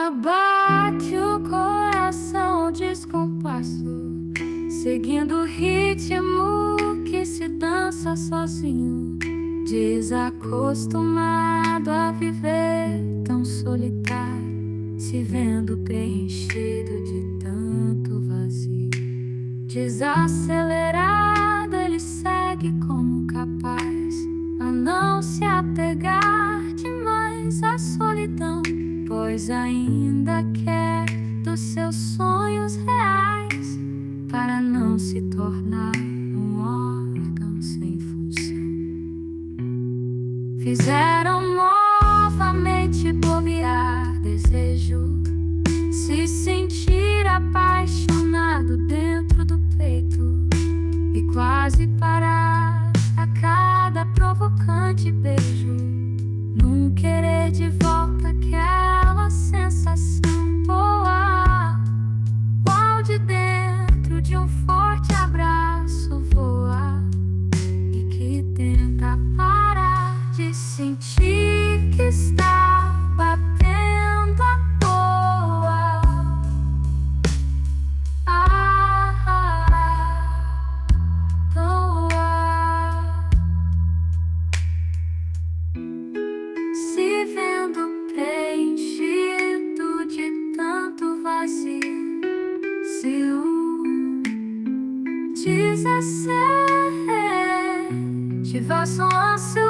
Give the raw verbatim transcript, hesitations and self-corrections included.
Bate o coração descompasso, seguindo o ritmo que se dança sozinho, desacostumado a viver tão solitário, se vendo preenchido de tanto vazio. Desacelerado, ele segue como capaz a não se apegar demais à solidão, pois ainda quer dos seus sonhos reais, para não se tornar um órgão sem função. Fizeram novamente bobear desejo, se sentir apaixonado dentro do peito, e quase parar a cada provocante beijo, num querer de volta aquela sensação boa, qual de dentro de um forte abraço voa, e que tenta parar de sentir que está batendo à toa. Ah, ah, toa. Se vendo preenchido de tanto vazio, se o desacetiva só seu